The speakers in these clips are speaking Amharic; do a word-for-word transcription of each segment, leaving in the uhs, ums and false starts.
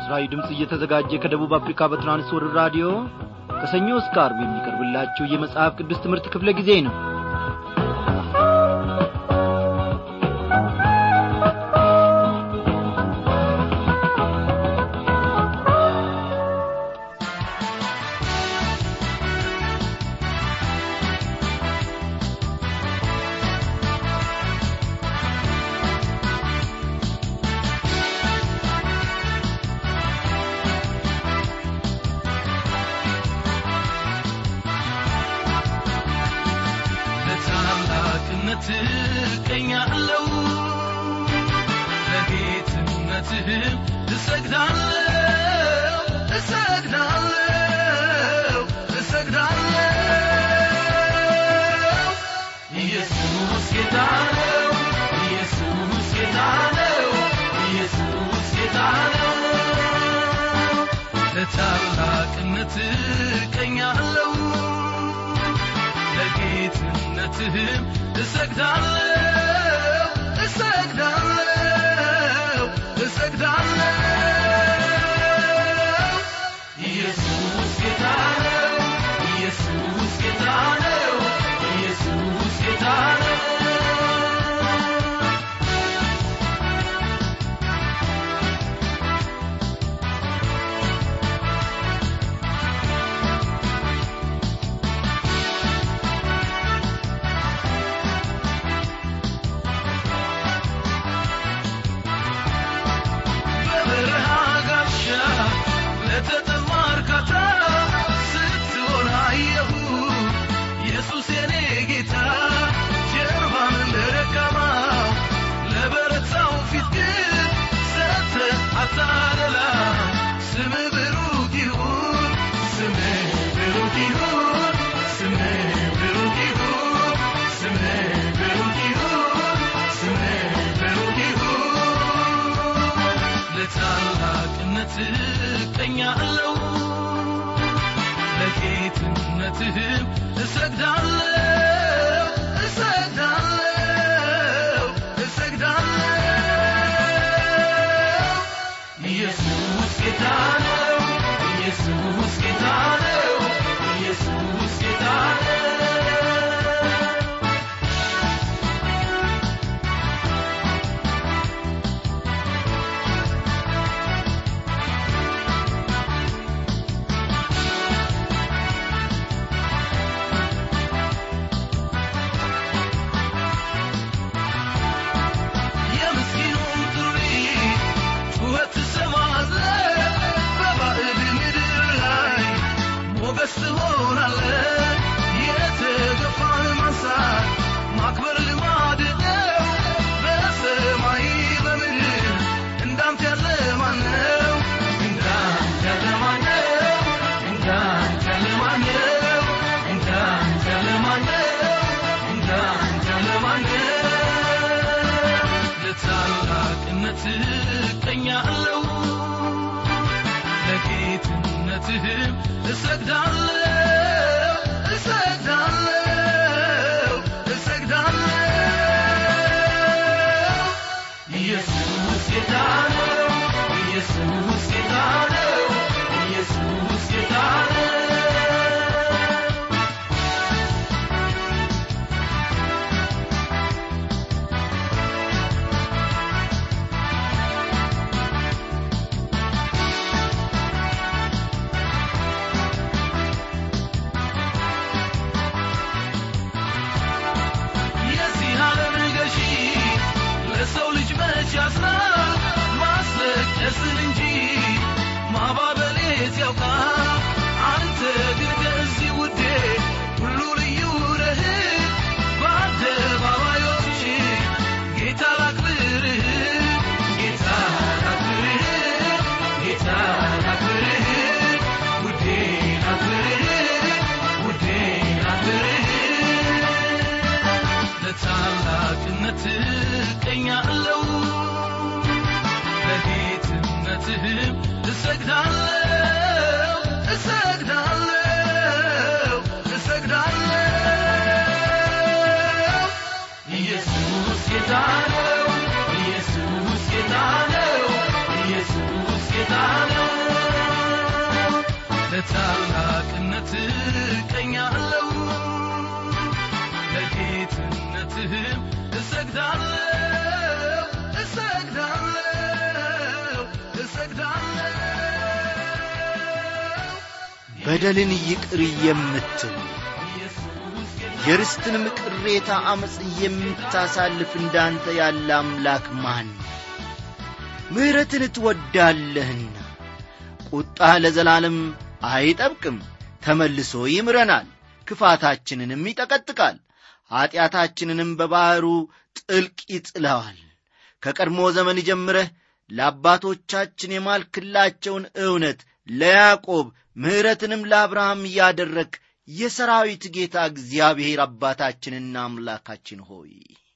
ለምስራዊ ድምጽ እየተዘጋጀ ከደቡብ አፍሪካ በትራንስወርልድ ራዲዮ ከሰኞ እስከ ዓርብ የሚቀርብላችሁ የመጽሐፍ ቅዱስ ትምህርት ክፍለ ጊዜ ነው። ጌታ ነው ኢየሱስ ጌታ ነው ኢየሱስ ጌታ ነው በደልን ይቅር የምትል የርስትንም ቅሬታ አመጽ የምታሳልፍ እንዳንተ ያለ አምላክ ማን? ምሕረትን ትወዳለህና ቁጣ ለዘላለም አይጠብቅም፣ ተመልሶ ይምረናል፣ ክፋታችንንም ይጠቀጥቃል፣ ኃጢአታችንንም በባህሩ ጥልቅ ይጥለዋል። ከቀድሞ ዘመን ጀምረህ ለአባቶቻችን የማልክላቸውን እውነት ለያዕቆብ ምሕረትንም ለአብርሃም ያደረክ የሰራዊት ጌታ እግዚአብሔር አባታችንና አምላካችን ሆይ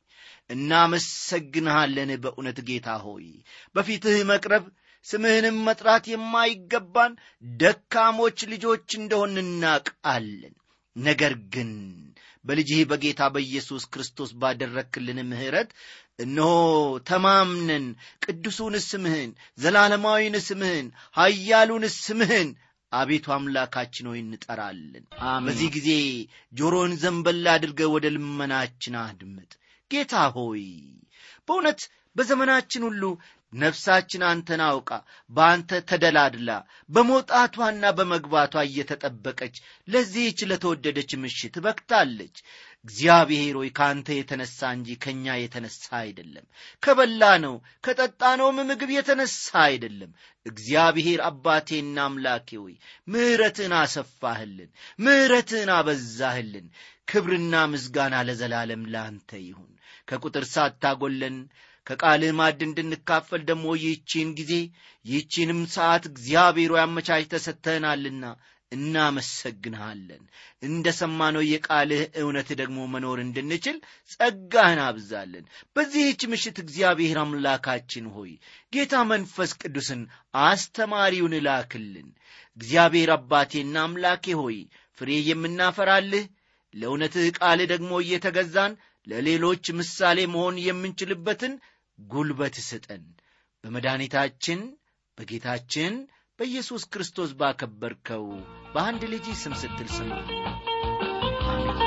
እናመሰግንሃለን። በእውነት ጌታ ሆይ በፊትህ መቅረብ ስምህንም መጥራት የማይገባን ደካሞች ልጆች እንደሆን እናውቃለን። ነገር ግን በልጅህ በጌታ በኢየሱስ ክርስቶስ ባደረክልን ምሕረት እነሆ ተማምነን ቅዱሱን ስምህን፣ ዘላለማዊን ስምህን፣ ኃያሉን ስምህን አቤቱ አምላካችን ሆይ እንጠራለን። በዚህ ጊዜ ጆሮን ዘንበል አድርገህ ወደ ልመናችን አድምጥ። ጌታ ሆይ በእውነት በዘመናችን ሁሉ ነፍሳችን አንተን አውቃ በአንተ ተደላድላ በመውጣቷና በመግባቷ እየተጠበቀች ለዚህች ለተወደደች ምሽት በቅታለች። እግዚአብሔር ሆይ ካንተ የተነሳ እንጂ ከኛ የተነሳ አይደለም፣ ከበላነው ከጠጣነውም ምግብ የተነሳ አይደለም። እግዚአብሔር አባቴና አምላኬ ሆይ ምሕረትህን አሰፋህልን፣ ምሕረትህን አበዛህልን። ክብርና ምስጋና ለዘላለም ላንተ ይሁን። ከቁጥር ሳታጎለን ከቃልህ ማዕድ እንድንካፈል ደግሞ ይህችን ጊዜ ይህችንም ሰዓት እግዚአብሔር ሆይ አመቻችተህ ሰጥተህናልና እናመሰግንሃለን። እንደ ሰማነው የቃልህ እውነት ደግሞ መኖር እንድንችል ጸጋህን አብዛለን። በዚህች ምሽት እግዚአብሔር አምላካችን ሆይ ጌታ መንፈስ ቅዱስን አስተማሪውን ላክልን። እግዚአብሔር አባቴና አምላኬ ሆይ ፍሬ የምናፈራልህ ለእውነትህ ቃል ደግሞ እየተገዛን ለሌሎች ምሳሌ መሆን የምንችልበትን ጉልበት ስጠን። በመድኃኒታችን በጌታችን በኢየሱስ ክርስቶስ ባከበርከው በአንድ ልጅ ስም ስትል ስማ። አሜን።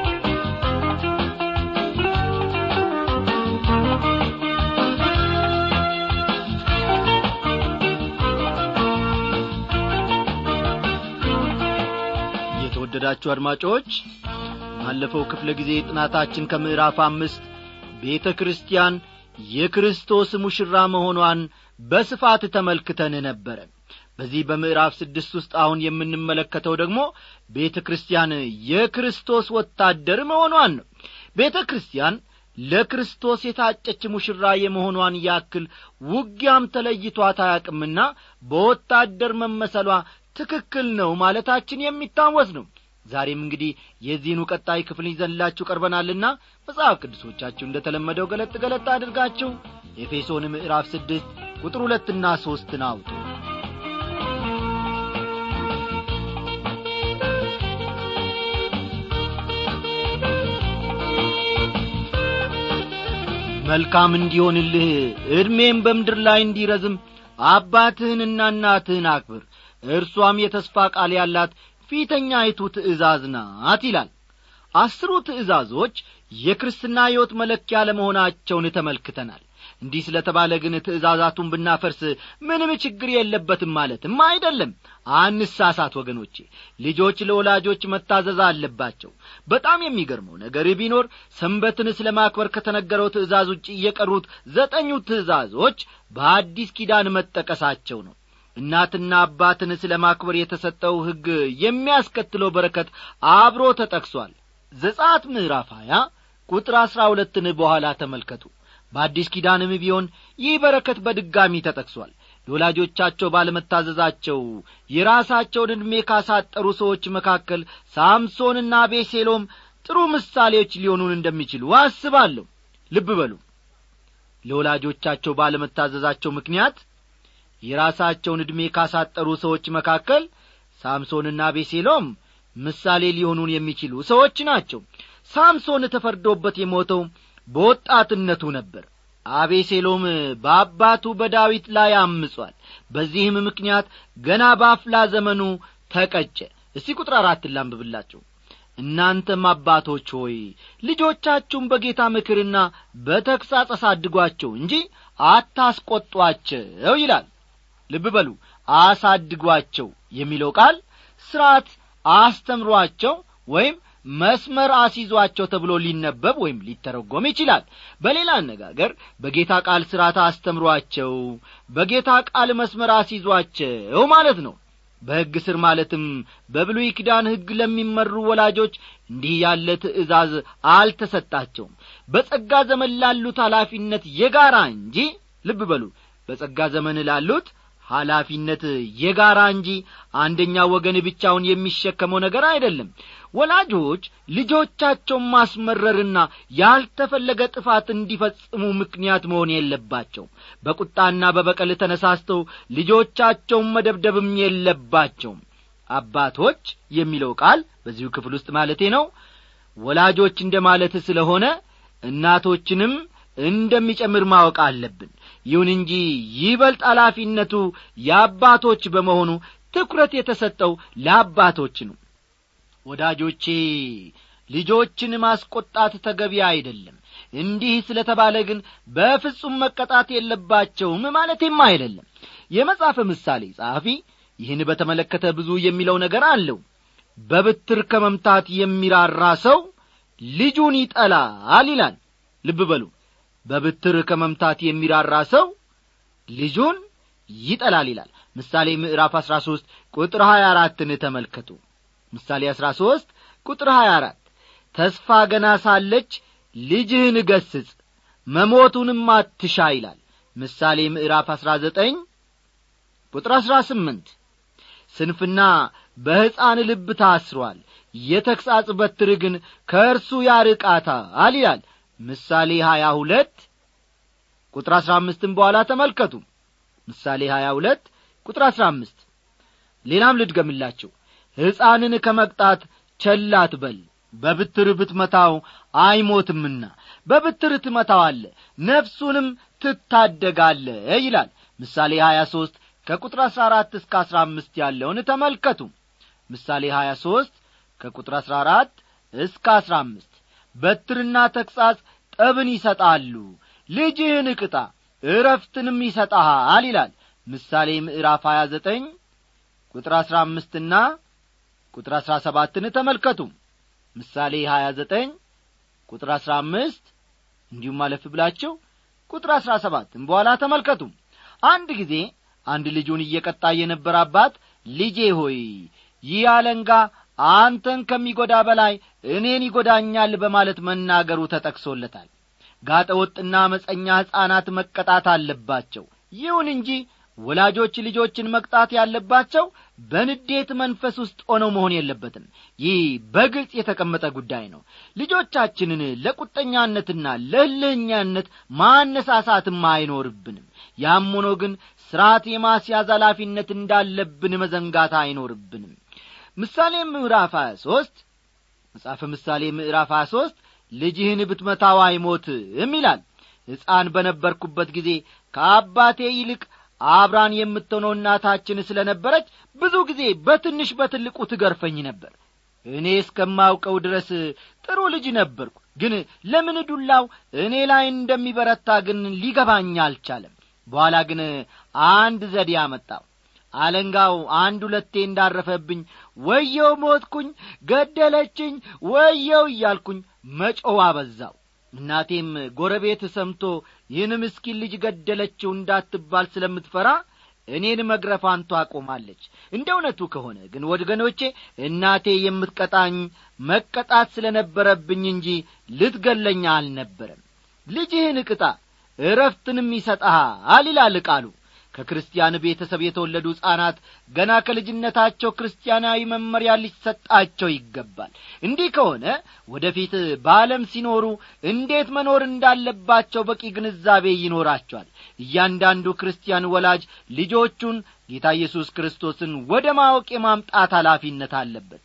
የተወደዳችሁ አድማጮች ባለፈው ክፍለ ጊዜ ጥናታችን ከምዕራፍ አምስት ቤተ ክርስቲያን የክርስቶስ ሙሽራ መሆኗን በስፋት ተመልክተን ነበር። በዚህ በምዕራፍ ስድስት ውስጥ አሁን የምንመለከተው ደግሞ ቤተ ክርስቲያን የክርስቶስ ወታደር መሆኗን ነው። ቤተ ክርስቲያን ለክርስቶስ የታጨች ሙሽራ የመሆኗን ያክል ውጊያም ተለይቷት አያውቅምና በወታደር መመሰሏ ትክክል ነው ማለታችን የሚታወስ ነው። ዛሬም እንግዲህ የዚህኑ ቀጣይ ክፍል ይዘንላችሁ ቀርበናልና መጽሐፍ ቅዱሶቻችሁ እንደተለመደው ገለጥ ገለጥ አድርጋችሁ ኤፌሶን ምዕራፍ ስድስት ቁጥር ሁለት እና ሦስት አውጡ። መልካም እንዲሆንልህ ዕድሜም በምድር ላይ እንዲረዝም አባትህንና እናትህን አክብር፣ እርሷም የተስፋ ቃል ያላት ፊተኛይቱ ትእዛዝ ናት ይላል። አስሩ ትእዛዞች የክርስትና ሕይወት መለኪያ ለመሆናቸውን ተመልክተናል። እንዲህ ስለተባለ ግን ትእዛዛቱን ብናፈርስ ምንም ችግር የለበትም ማለትም አይደለም። አንሳሳት ወገኖቼ። ልጆች ለወላጆች መታዘዝ አለባቸው። በጣም የሚገርመው ነገር ቢኖር ሰንበትን ስለማክበር ከተነገረው ትእዛዝ ውጪ የቀሩት ዘጠኙ ትእዛዞች በአዲስ ኪዳን መጠቀሳቸው ነው። እናትና አባትን ስለማክበር የተሰጠው ሕግ የሚያስከትለው በረከት አብሮ ተጠቅሷል። ዘጸአት ምዕራፍ ሃያ ቁጥር አስራ ሁለትን በኋላ ተመልከቱ። በአዲስ ኪዳንም ቢሆን ይህ በረከት በድጋሚ ተጠቅሷል። ለወላጆቻቸው ባለመታዘዛቸው የራሳቸውን ዕድሜ ካሳጠሩ ሰዎች መካከል ሳምሶንና አቤሴሎም ጥሩ ምሳሌዎች ሊሆኑን እንደሚችሉ አስባለሁ። ልብ በሉ። ለወላጆቻቸው ባለመታዘዛቸው ምክንያት የራሳቸውን ዕድሜ ካሳጠሩ ሰዎች መካከል ሳምሶንና አቤሴሎም ምሳሌ ሊሆኑን የሚችሉ ሰዎች ናቸው። ሳምሶን ተፈርዶበት የሞተው በወጣትነቱ ነበር። አቤሴሎም በአባቱ በዳዊት ላይ አምጿል። በዚህም ምክንያት ገና በአፍላ ዘመኑ ተቀጨ። እስቲ ቁጥር አራት ላንብብላችሁ። እናንተም አባቶች ሆይ ልጆቻችሁን በጌታ ምክርና በተግሣጽ አሳድጓቸው እንጂ አታስቆጧቸው ይላል። ልብ በሉ፣ አሳድጓቸው የሚለው ቃል ሥርዓት አስተምሯቸው ወይም መስመር አስይዟቸው ተብሎ ሊነበብ ወይም ሊተረጎም ይችላል። በሌላ አነጋገር በጌታ ቃል ሥርዓት አስተምሯቸው፣ በጌታ ቃል መስመር አስይዟቸው ማለት ነው። በሕግ ስር ማለትም በብሉይ ኪዳን ሕግ ለሚመሩ ወላጆች እንዲህ ያለ ትእዛዝ አልተሰጣቸውም። በጸጋ ዘመን ላሉት ኃላፊነት የጋራ እንጂ ልብ በሉ፣ በጸጋ ዘመን ላሉት ኃላፊነት የጋራ እንጂ አንደኛ ወገን ብቻውን የሚሸከመው ነገር አይደለም። ወላጆች ልጆቻቸውን ማስመረርና ያልተፈለገ ጥፋት እንዲፈጽሙ ምክንያት መሆን የለባቸውም። በቁጣና በበቀል ተነሳስተው ልጆቻቸውን መደብደብም የለባቸውም። አባቶች የሚለው ቃል በዚሁ ክፍል ውስጥ ማለቴ ነው ወላጆች እንደማለት ስለሆነ እናቶችንም እንደሚጨምር ማወቅ አለብን። ይሁን እንጂ ይበልጥ ኃላፊነቱ የአባቶች በመሆኑ ትኩረት የተሰጠው ለአባቶች ነው። ወዳጆቼ ልጆችን ማስቆጣት ተገቢ አይደለም። እንዲህ ስለተባለ ግን በፍጹም መቀጣት የለባቸውም ማለትም አይደለም። የመጽሐፈ ምሳሌ ጸሐፊ ይህን በተመለከተ ብዙ የሚለው ነገር አለው። በብትር ከመምታት የሚራራ ሰው ልጁን ይጠላል ይላል። ልብ በሉ፣ በብትር ከመምታት የሚራራ ሰው ልጁን ይጠላል ይላል። ምሳሌ ምዕራፍ አስራ ሦስት ቁጥር ሀያ አራትን ተመልከቱ። ምሳሌ አስራ ሦስት ቁጥር ሀያ አራት ተስፋ ገና ሳለች ልጅህን ገስጽ መሞቱንም አትሻ ይላል። ምሳሌ ምዕራፍ አስራ ዘጠኝ ቁጥር አስራ ስምንት ስንፍና በሕፃን ልብ ታስሯል፣ የተግሣጽ በትር ግን ከእርሱ ያርቃታል ይላል። ምሳሌ ሀያ ሁለት ቁጥር አስራ አምስትን በኋላ ተመልከቱ። ምሳሌ ሀያ ሁለት ቁጥር አስራ አምስት ሌላም ልድገምላችሁ። ሕፃንን ከመቅጣት ቸል አትበል፣ በብትር ብትመታው አይሞትምና በብትር ትመታዋለህ፣ ነፍሱንም ትታደጋለህ ይላል። ምሳሌ ሀያ ሦስት ከቁጥር አስራ አራት እስከ አስራ አምስት ያለውን ተመልከቱ። ምሳሌ ሀያ ሦስት ከቁጥር አስራ አራት እስከ አስራ አምስት በትርና ተግሣጽ ጠብን ይሰጣሉ፣ ልጅህን ቅጣ ዕረፍትንም ይሰጣል ይላል። ምሳሌ ምዕራፍ ሀያ ዘጠኝ ቁጥር አስራ አምስት እና ቁጥር አስራ ሰባትን ተመልከቱ። ምሳሌ ሀያ ዘጠኝ ቁጥር አስራ አምስት እንዲሁም ማለፍ ብላችሁ ቁጥር አስራ ሰባትን በኋላ ተመልከቱ። አንድ ጊዜ አንድ ልጁን እየቀጣ የነበረ አባት ልጄ ሆይ ይህ አለንጋ አንተን ከሚጎዳ በላይ እኔን ይጎዳኛል በማለት መናገሩ ተጠቅሶለታል። ጋጠ ወጥና አመፀኛ ሕፃናት መቀጣት አለባቸው። ይሁን እንጂ ወላጆች ልጆችን መቅጣት ያለባቸው በንዴት መንፈስ ውስጥ ሆነው መሆን የለበትም። ይህ በግልጽ የተቀመጠ ጉዳይ ነው። ልጆቻችንን ለቁጠኛነትና ለእልህኛነት ማነሳሳትም አይኖርብንም። ያም ሆኖ ግን ሥርዓት የማስያዝ ኃላፊነት እንዳለብን መዘንጋት አይኖርብንም። ምሳሌ ምዕራፍ ሀያ ሦስት መጽሐፈ ምሳሌ ምዕራፍ ሀያ ሦስት ልጅህን ብትመታው አይሞትም ይላል። ሕፃን በነበርኩበት ጊዜ ከአባቴ ይልቅ አብራን የምትሆነው እናታችን ስለነበረች ብዙ ጊዜ በትንሽ በትልቁ ትገርፈኝ ነበር። እኔ እስከማውቀው ድረስ ጥሩ ልጅ ነበርኩ። ግን ለምን ዱላው እኔ ላይ እንደሚበረታ ግን ሊገባኝ አልቻለም። በኋላ ግን አንድ ዘዴ አመጣው። አለንጋው አንድ ሁለቴ እንዳረፈብኝ ወየው ሞትኩኝ፣ ገደለችኝ፣ ወየው እያልኩኝ መጮህ አበዛው። እናቴም ጎረቤት ሰምቶ ይህን ምስኪን ልጅ ገደለችው እንዳትባል ስለምትፈራ እኔን መግረፋን ታቆማለች። እንደ እውነቱ ከሆነ ግን ወገኖቼ እናቴ የምትቀጣኝ መቀጣት ስለነበረብኝ እንጂ ልትገለኛ አልነበረም። ልጅህን ቅጣ ዕረፍትንም ይሰጣል ይላል ቃሉ። ከክርስቲያን ቤተሰብ የተወለዱ ሕፃናት ገና ከልጅነታቸው ክርስቲያናዊ መመሪያ ሊሰጣቸው ይገባል። እንዲህ ከሆነ ወደፊት በዓለም ሲኖሩ እንዴት መኖር እንዳለባቸው በቂ ግንዛቤ ይኖራቸዋል። እያንዳንዱ ክርስቲያን ወላጅ ልጆቹን ጌታ ኢየሱስ ክርስቶስን ወደ ማወቅ የማምጣት ኃላፊነት አለበት።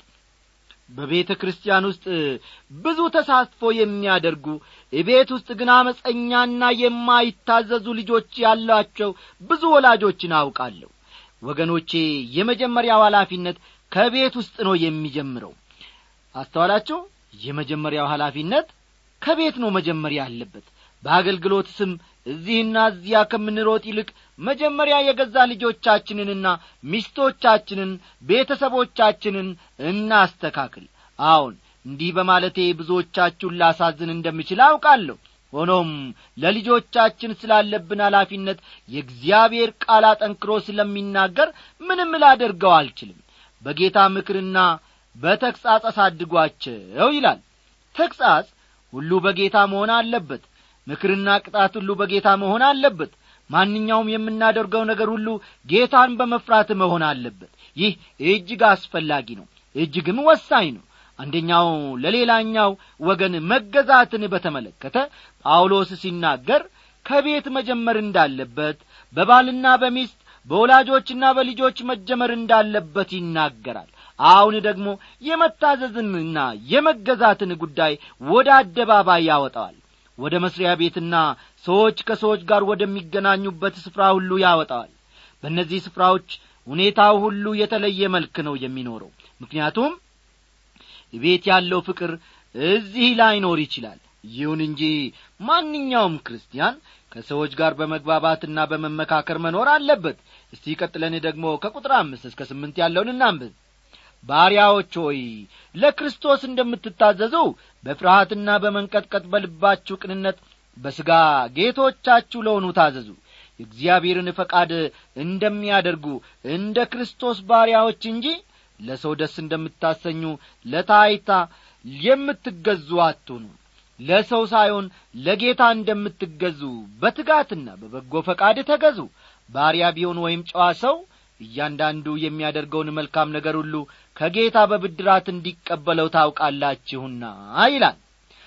በቤተ ክርስቲያን ውስጥ ብዙ ተሳትፎ የሚያደርጉ እቤት ውስጥ ግን አመፀኛና የማይታዘዙ ልጆች ያላቸው ብዙ ወላጆችን አውቃለሁ። ወገኖቼ የመጀመሪያው ኃላፊነት ከቤት ውስጥ ነው የሚጀምረው። አስተዋላችሁ? የመጀመሪያው ኃላፊነት ከቤት ነው መጀመሪያ ያለበት። በአገልግሎት ስም እዚህና እዚያ ከምንሮጥ ይልቅ መጀመሪያ የገዛ ልጆቻችንንና ሚስቶቻችንን ቤተሰቦቻችንን እናስተካክል። አሁን እንዲህ በማለቴ ብዙዎቻችሁን ላሳዝን እንደምችል አውቃለሁ። ሆኖም ለልጆቻችን ስላለብን ኃላፊነት የእግዚአብሔር ቃል አጠንክሮ ስለሚናገር ምንም ላደርገው አልችልም። በጌታ ምክርና በተግሣጽ አሳድጓቸው ይላል። ተግሣጽ ሁሉ በጌታ መሆን አለበት። ምክርና ቅጣት ሁሉ በጌታ መሆን አለበት። ማንኛውም የምናደርገው ነገር ሁሉ ጌታን በመፍራት መሆን አለበት። ይህ እጅግ አስፈላጊ ነው፣ እጅግም ወሳኝ ነው። አንደኛው ለሌላኛው ወገን መገዛትን በተመለከተ ጳውሎስ ሲናገር ከቤት መጀመር እንዳለበት፣ በባልና በሚስት በወላጆችና በልጆች መጀመር እንዳለበት ይናገራል። አሁን ደግሞ የመታዘዝንና የመገዛትን ጉዳይ ወደ አደባባይ ያወጣዋል። ወደ መስሪያ ቤትና ሰዎች ከሰዎች ጋር ወደሚገናኙበት ስፍራ ሁሉ ያወጣዋል። በእነዚህ ስፍራዎች ሁኔታው ሁሉ የተለየ መልክ ነው የሚኖረው። ምክንያቱም ቤት ያለው ፍቅር እዚህ ላይኖር ይችላል። ይሁን እንጂ ማንኛውም ክርስቲያን ከሰዎች ጋር በመግባባትና በመመካከር መኖር አለበት። እስቲ ቀጥለን ደግሞ ከቁጥር አምስት እስከ ስምንት ያለውን እናንብብ። ባሪያዎች ሆይ ለክርስቶስ እንደምትታዘዙ በፍርሃትና በመንቀጥቀጥ በልባችሁ ቅንነት በሥጋ ጌቶቻችሁ ለሆኑ ታዘዙ። የእግዚአብሔርን ፈቃድ እንደሚያደርጉ እንደ ክርስቶስ ባሪያዎች እንጂ ለሰው ደስ እንደምታሰኙ ለታይታ የምትገዙ አትሁኑ። ለሰው ሳይሆን ለጌታ እንደምትገዙ በትጋትና በበጎ ፈቃድ ተገዙ። ባሪያ ቢሆን ወይም ጨዋ ሰው እያንዳንዱ የሚያደርገውን መልካም ነገር ሁሉ ከጌታ በብድራት እንዲቀበለው ታውቃላችሁና ይላል።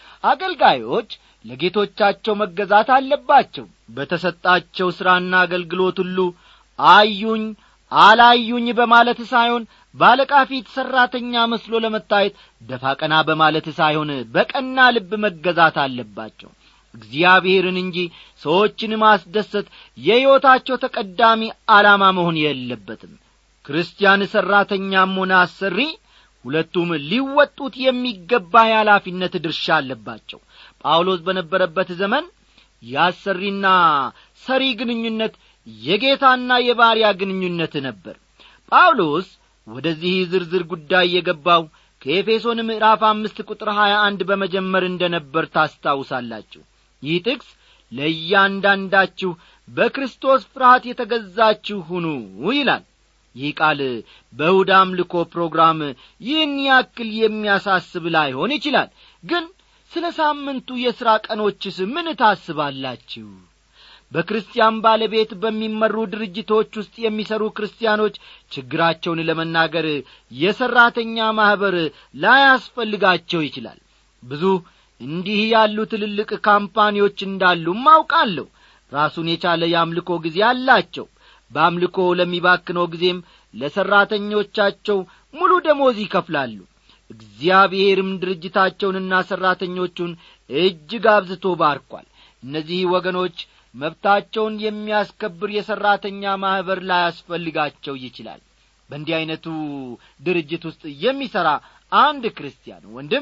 አገልጋዮች ለጌቶቻቸው መገዛት አለባቸው። በተሰጣቸው ሥራና አገልግሎት ሁሉ አዩኝ አላዩኝ በማለት ሳይሆን ባለቃ ፊት ሠራተኛ መስሎ ለመታየት ደፋ ቀና በማለት ሳይሆን በቀና ልብ መገዛት አለባቸው። እግዚአብሔርን እንጂ ሰዎችን ማስደሰት የሕይወታቸው ተቀዳሚ ዓላማ መሆን የለበትም። ክርስቲያን ሠራተኛም ሆነ አሰሪ ሁለቱም ሊወጡት የሚገባ የኃላፊነት ድርሻ አለባቸው። ጳውሎስ በነበረበት ዘመን የአሰሪና ሰሪ ግንኙነት የጌታና የባሪያ ግንኙነት ነበር። ጳውሎስ ወደዚህ ዝርዝር ጉዳይ የገባው ከኤፌሶን ምዕራፍ አምስት ቁጥር ሀያ አንድ በመጀመር እንደነበር ታስታውሳላችሁ። ይህ ጥቅስ ለእያንዳንዳችሁ በክርስቶስ ፍርሃት የተገዛችሁ ሁኑ ይላል። ይህ ቃል በእሁድ አምልኮ ፕሮግራም ይህን ያክል የሚያሳስብ ላይሆን ይችላል። ግን ስለ ሳምንቱ የሥራ ቀኖችስ ምን ታስባላችሁ? በክርስቲያን ባለቤት በሚመሩ ድርጅቶች ውስጥ የሚሰሩ ክርስቲያኖች ችግራቸውን ለመናገር የሰራተኛ ማህበር ላያስፈልጋቸው ይችላል። ብዙ እንዲህ ያሉ ትልልቅ ካምፓኒዎች እንዳሉ ማውቃለሁ። ራሱን የቻለ የአምልኮ ጊዜ አላቸው። በአምልኮ ለሚባክነው ጊዜም ለሰራተኞቻቸው ሙሉ ደሞዝ ይከፍላሉ። እግዚአብሔርም ድርጅታቸውንና ሰራተኞቹን እጅግ አብዝቶ ባርኳል። እነዚህ ወገኖች መብታቸውን የሚያስከብር የሰራተኛ ማህበር ላያስፈልጋቸው ይችላል። በእንዲህ አይነቱ ድርጅት ውስጥ የሚሰራ አንድ ክርስቲያን ወንድም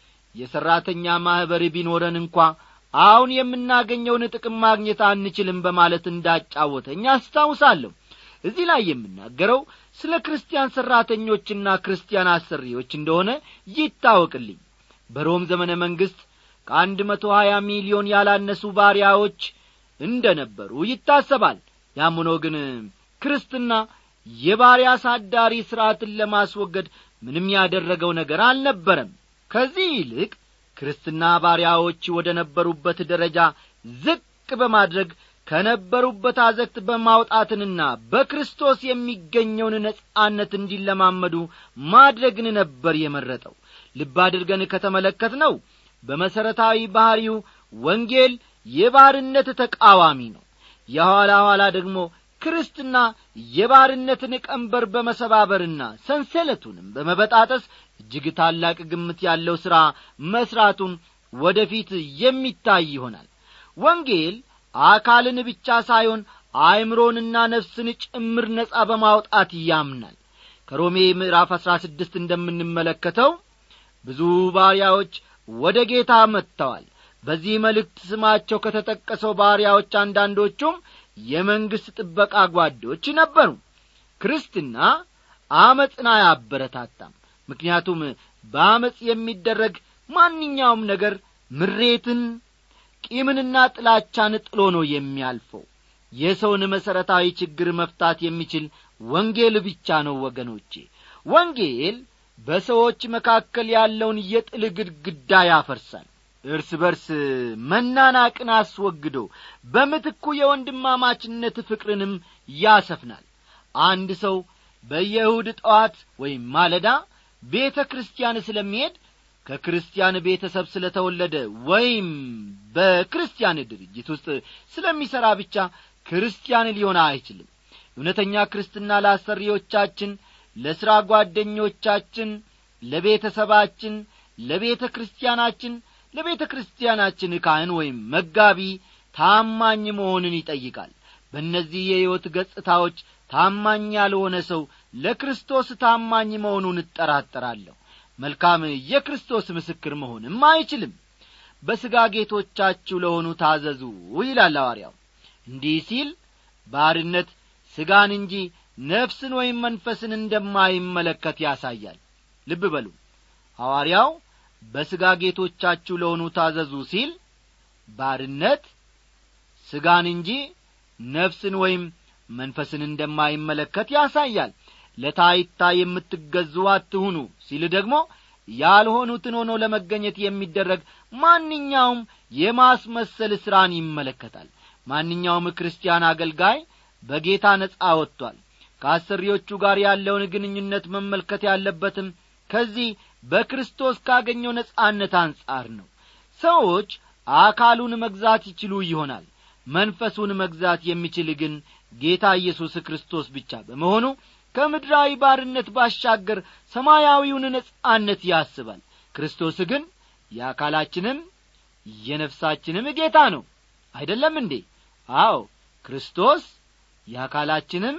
የሰራተኛ ማህበር ቢኖረን እንኳን አሁን የምናገኘውን ጥቅም ማግኘት አንችልም በማለት እንዳጫወተኝ አስታውሳለሁ። እዚህ ላይ የምናገረው ስለ ክርስቲያን ሰራተኞችና ክርስቲያን አሰሪዎች እንደሆነ ይታወቅልኝ። በሮም ዘመነ መንግስት ከአንድ መቶ ሀያ ሚሊዮን ያላነሱ ባሪያዎች እንደነበሩ ይታሰባል። ያም ሆኖ ግን ክርስትና የባሪያ አሳዳሪ ሥርዓትን ለማስወገድ ምንም ያደረገው ነገር አልነበረም። ከዚህ ይልቅ ክርስትና ባሪያዎች ወደ ነበሩበት ደረጃ ዝቅ በማድረግ ከነበሩበት አዘቅት በማውጣትንና በክርስቶስ የሚገኘውን ነጻነት እንዲለማመዱ ማድረግን ነበር የመረጠው። ልብ አድርገን ከተመለከትነው በመሰረታዊ ባህሪው ወንጌል የባርነት ተቃዋሚ ነው። የኋላ ኋላ ደግሞ ክርስትና የባርነትን ቀንበር በመሰባበርና ሰንሰለቱንም በመበጣጠስ እጅግ ታላቅ ግምት ያለው ሥራ መስራቱን ወደፊት የሚታይ ይሆናል። ወንጌል አካልን ብቻ ሳይሆን አእምሮንና ነፍስን ጭምር ነጻ በማውጣት ያምናል። ከሮሜ ምዕራፍ አስራ ስድስት እንደምንመለከተው ብዙ ባሪያዎች ወደ ጌታ መጥተዋል። በዚህ መልእክት ስማቸው ከተጠቀሰው ባሪያዎች አንዳንዶቹም የመንግስት ጥበቃ ጓዶች ነበሩ። ክርስትና አመጽን አያበረታታም። ምክንያቱም በአመጽ የሚደረግ ማንኛውም ነገር ምሬትን፣ ቂምንና ጥላቻን ጥሎ ነው የሚያልፈው። የሰውን መሰረታዊ ችግር መፍታት የሚችል ወንጌል ብቻ ነው ወገኖቼ። ወንጌል በሰዎች መካከል ያለውን የጥል ግድግዳ ያፈርሳል። እርስ በርስ መናናቅን አስወግዶ በምትኩ የወንድማማችነት ፍቅርንም ያሰፍናል። አንድ ሰው በየእሁድ ጠዋት ወይም ማለዳ ቤተ ክርስቲያን ስለሚሄድ ከክርስቲያን ቤተሰብ ስለተወለደ ወይም በክርስቲያን ድርጅት ውስጥ ስለሚሰራ ብቻ ክርስቲያን ሊሆን አይችልም። እውነተኛ ክርስትና ለአሰሪዎቻችን፣ ለሥራ ጓደኞቻችን፣ ለቤተሰባችን፣ ለቤተ ክርስቲያናችን ለቤተ ክርስቲያናችን ካህን ወይም መጋቢ ታማኝ መሆንን ይጠይቃል። በእነዚህ የሕይወት ገጽታዎች ታማኝ ያልሆነ ሰው ለክርስቶስ ታማኝ መሆኑን እጠራጠራለሁ። መልካም የክርስቶስ ምስክር መሆንም አይችልም። በሥጋ ጌቶቻችሁ ለሆኑ ታዘዙ ይላል ሐዋርያው። እንዲህ ሲል ባርነት ሥጋን እንጂ ነፍስን ወይም መንፈስን እንደማይመለከት ያሳያል። ልብ በሉ፣ ሐዋርያው በሥጋ ጌቶቻችሁ ለሆኑ ታዘዙ ሲል ባርነት ሥጋን እንጂ ነፍስን ወይም መንፈስን እንደማይመለከት ያሳያል። ለታይታ የምትገዙ አትሁኑ ሲል ደግሞ ያልሆኑትን ሆኖ ለመገኘት የሚደረግ ማንኛውም የማስመሰል ሥራን ይመለከታል። ማንኛውም ክርስቲያን አገልጋይ በጌታ ነጻ ወጥቷል። ከአሰሪዎቹ ጋር ያለውን ግንኙነት መመልከት ያለበትም ከዚህ በክርስቶስ ካገኘው ነጻነት አንጻር ነው። ሰዎች አካሉን መግዛት ይችሉ ይሆናል። መንፈሱን መግዛት የሚችል ግን ጌታ ኢየሱስ ክርስቶስ ብቻ በመሆኑ ከምድራዊ ባርነት ባሻገር ሰማያዊውን ነጻነት ያስባል። ክርስቶስ ግን የአካላችንም የነፍሳችንም ጌታ ነው። አይደለም እንዴ? አዎ፣ ክርስቶስ የአካላችንም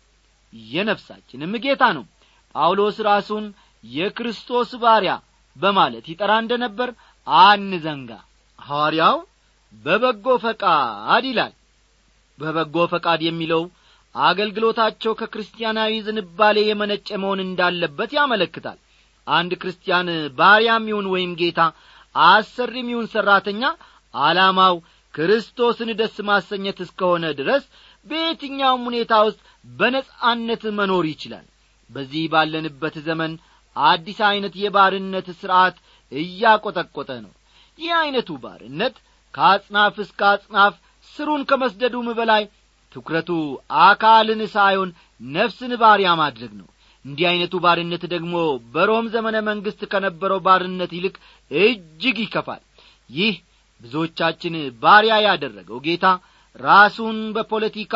የነፍሳችንም ጌታ ነው። ጳውሎስ ራሱን የክርስቶስ ባሪያ በማለት ይጠራ እንደነበር አንዘንጋ። ሐዋርያው በበጎ ፈቃድ ይላል። በበጎ ፈቃድ የሚለው አገልግሎታቸው ከክርስቲያናዊ ዝንባሌ የመነጨ መሆን እንዳለበት ያመለክታል። አንድ ክርስቲያን ባሪያም ይሁን ወይም ጌታ፣ አሰሪም ይሁን ሰራተኛ ዓላማው ክርስቶስን ደስ ማሰኘት እስከሆነ ድረስ በየትኛውም ሁኔታ ውስጥ በነጻነት መኖር ይችላል። በዚህ ባለንበት ዘመን አዲስ አይነት የባርነት ሥርዓት እያቆጠቆጠ ነው። ይህ አይነቱ ባርነት ከአጽናፍ እስከ አጽናፍ ስሩን ከመስደዱም በላይ ትኩረቱ አካልን ሳይሆን ነፍስን ባሪያ ማድረግ ነው። እንዲህ አይነቱ ባርነት ደግሞ በሮም ዘመነ መንግስት ከነበረው ባርነት ይልቅ እጅግ ይከፋል። ይህ ብዙዎቻችን ባሪያ ያደረገው ጌታ ራሱን በፖለቲካ፣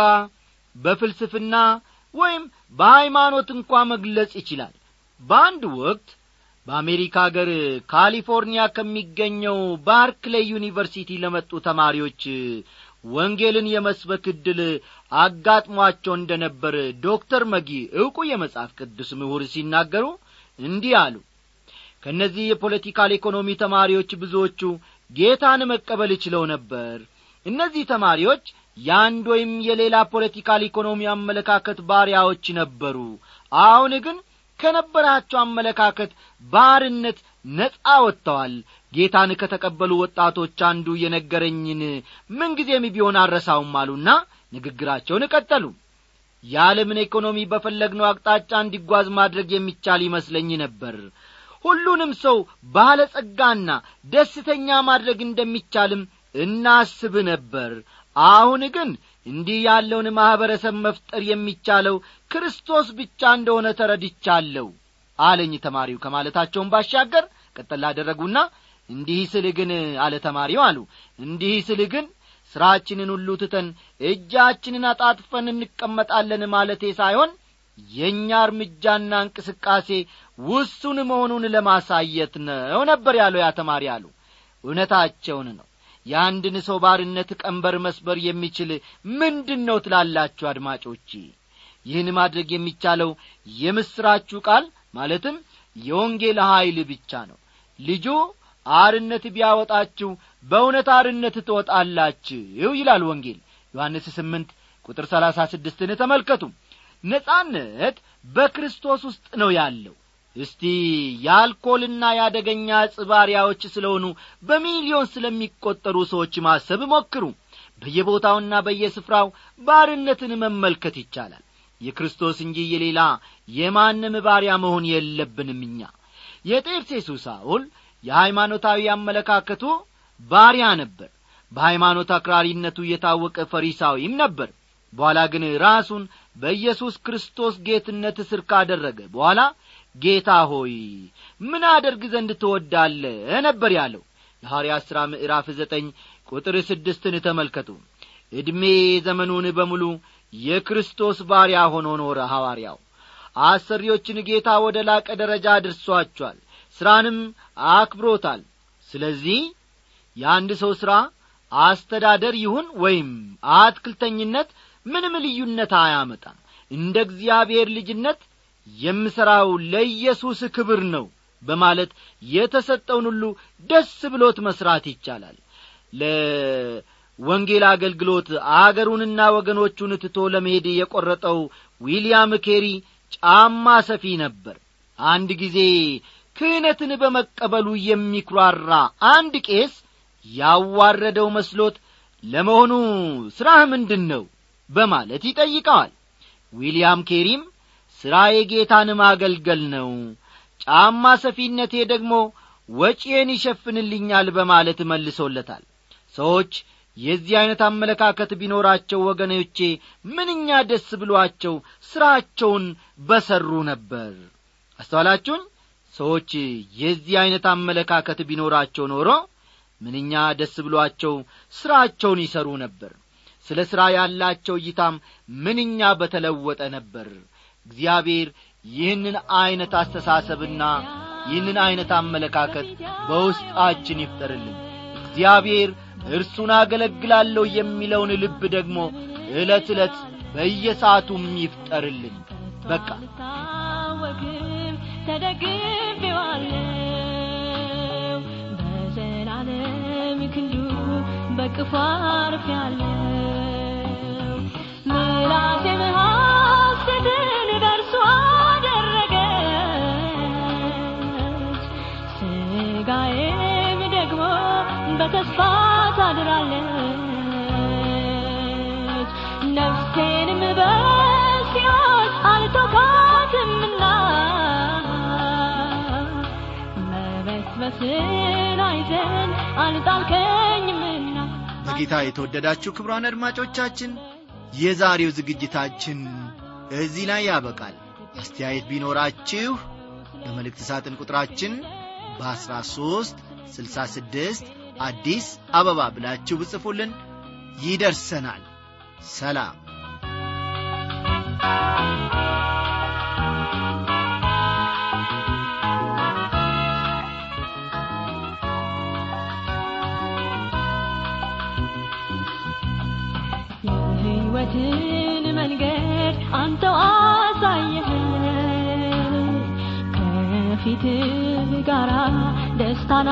በፍልስፍና ወይም በሃይማኖት እንኳን መግለጽ ይችላል። በአንድ ወቅት በአሜሪካ ሀገር ካሊፎርኒያ ከሚገኘው ባርክሌይ ዩኒቨርሲቲ ለመጡ ተማሪዎች ወንጌልን የመስበክ ዕድል አጋጥሟቸው እንደነበር ዶክተር መጊ ዕውቁ የመጽሐፍ ቅዱስ ምሁር ሲናገሩ እንዲህ አሉ። ከነዚህ የፖለቲካል ኢኮኖሚ ተማሪዎች ብዙዎቹ ጌታን መቀበል ይችላሉ ነበር። እነዚህ ተማሪዎች ያንድ ወይም የሌላ ፖለቲካል ኢኮኖሚ አመለካከት ባሪያዎች ነበሩ። አሁን ግን ከነበራቸው አመለካከት ባርነት ነጻ ወጥተዋል። ጌታን ከተቀበሉ ወጣቶች አንዱ የነገረኝን ምን ጊዜም ቢሆን አረሳውም አሉና ንግግራቸውን ቀጠሉ። የዓለምን ኢኮኖሚ በፈለግነው አቅጣጫ እንዲጓዝ ማድረግ የሚቻል ይመስለኝ ነበር። ሁሉንም ሰው ባለጸጋና ደስተኛ ማድረግ እንደሚቻልም እናስብ ነበር። አሁን ግን እንዲህ ያለውን ማህበረሰብ መፍጠር የሚቻለው ክርስቶስ ብቻ እንደሆነ ተረድቻለሁ አለኝ ተማሪው። ከማለታቸውም ባሻገር ቀጠል አደረጉና እንዲህ ስል ግን አለ ተማሪው አሉ እንዲህ ስል ግን ስራችንን ሁሉ ትተን እጃችንን አጣጥፈን እንቀመጣለን ማለቴ ሳይሆን የኛ እርምጃና እንቅስቃሴ ውሱን መሆኑን ለማሳየት ነው ነበር ያለው ያ ተማሪ አሉ። እውነታቸውን ነው። የአንድን ሰው ባርነት ቀንበር መስበር የሚችል ምንድነው ትላላችሁ አድማጮቼ? ይህን ማድረግ የሚቻለው የምስራቹ ቃል ማለትም የወንጌል ኃይል ብቻ ነው። ልጁ አርነት ቢያወጣችሁ በእውነት አርነት ትወጣላችሁ ይላል ወንጌል። ዮሐንስ ስምንት ቁጥር ሰላሳ ስድስትን ተመልከቱ። ነጻነት በክርስቶስ ውስጥ ነው ያለው። እስቲ የአልኮልና ያደገኛ ጽባሪያዎች ስለሆኑ በሚሊዮን ስለሚቆጠሩ ሰዎች ማሰብ ሞክሩ። በየቦታውና በየስፍራው ባርነትን መመልከት ይቻላል። የክርስቶስ እንጂ የሌላ የማንም ባሪያ መሆን የለብንም። እኛ የጤርሴሱ ሳውል የሃይማኖታዊ አመለካከቱ ባሪያ ነበር። በሃይማኖት አክራሪነቱ የታወቀ ፈሪሳዊም ነበር። በኋላ ግን ራሱን በኢየሱስ ክርስቶስ ጌትነት ስር ካደረገ በኋላ ጌታ ሆይ ምን አደርግ ዘንድ ትወዳለህ ነበር ያለው። የሐዋርያት ሥራ ምዕራፍ ዘጠኝ ቁጥር ስድስትን ተመልከቱ። እድሜ ዘመኑን በሙሉ የክርስቶስ ባሪያ ሆኖ ኖረ ሐዋርያው። አሰሪዎችን ጌታ ወደ ላቀ ደረጃ አድርሷቸዋል፣ ሥራንም አክብሮታል። ስለዚህ የአንድ ሰው ሥራ አስተዳደር ይሁን ወይም አትክልተኝነት ምንም ልዩነት አያመጣም። እንደ እግዚአብሔር ልጅነት የምሠራው ለኢየሱስ ክብር ነው በማለት የተሰጠውን ሁሉ ደስ ብሎት መስራት ይቻላል። ለወንጌል አገልግሎት አገሩንና ወገኖቹን ትቶ ለመሄድ የቆረጠው ዊሊያም ኬሪ ጫማ ሰፊ ነበር። አንድ ጊዜ ክህነትን በመቀበሉ የሚኩራራ አንድ ቄስ ያዋረደው መስሎት ለመሆኑ ሥራህ ምንድነው በማለት ይጠይቀዋል። ዊሊያም ኬሪም ሥራዬ ጌታን ማገልገል ነው፣ ጫማ ሰፊነቴ ደግሞ ወጪዬን ይሸፍንልኛል በማለት መልሶለታል። ሰዎች የዚህ አይነት አመለካከት ቢኖራቸው ወገኖቼ ምንኛ ደስ ብሏቸው ሥራቸውን በሰሩ ነበር። አስተዋላችሁን? ሰዎች የዚህ አይነት አመለካከት ቢኖራቸው ኖሮ ምንኛ ደስ ብሏቸው ሥራቸውን ይሰሩ ነበር። ስለ ሥራ ያላቸው እይታም ምንኛ በተለወጠ ነበር። እግዚአብሔር ይህንን አይነት አስተሳሰብና ይህንን አይነት አመለካከት በውስጣችን ይፍጠርልን። እግዚአብሔር እርሱን አገለግላለሁ የሚለውን ልብ ደግሞ ዕለት ዕለት በየሰዓቱም ይፍጠርልን። በቃ ተደግፌዋለሁ በዘላለም ክንዱ በቅፉ አርፌአለሁ። ምላሴም ሐሴትን በእርሱ አደረገች፣ ሥጋዬም ደግሞ በተስፋ ታድራለች። ነፍሴንም በሲኦል አልተውካትምና መበስበስን አይተን አልጣልከኝምና። በጌታ የተወደዳችሁ ክቡራን አድማጮቻችን የዛሬው ዝግጅታችን እዚህ ላይ ያበቃል። አስተያየት ቢኖራችሁ በመልእክት ሳጥን ቁጥራችን በአስራ ሦስት ስልሳ ስድስት አዲስ አበባ ብላችሁ ብጽፉልን ይደርሰናል። ሰላም። የሕይወትን መንገድ አንተው አሳየኸኝ፣ ከፊትህ ጋራ ደስታን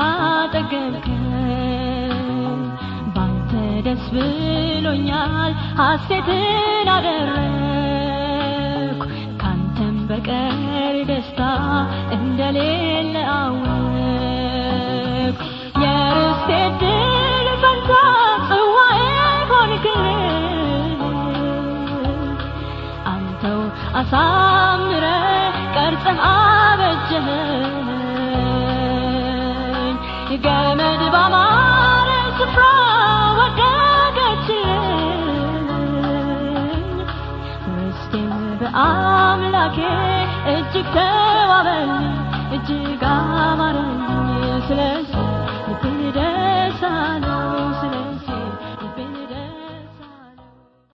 አጠገብከኝ። ባንተ ደስ ብሎኛል ሐሴትን አደረግኩ፣ ካንተም በቀር ደስታ እንደሌለ አወቅኩ። የርስቴ ድል ፈንታ ጽዋዬ ሆንክልኝ፣ አንተው አሳምረ ቀርጸህ አበጀኸኝ። ገመድ ባማረ ስፍራ ወደቀችልኝ፣ ርስቴም በአምላኬ እጅግ ተዋበልኝ፣ እጅግ አማረኝ። ስለዚህ ልቤ ደስ አለ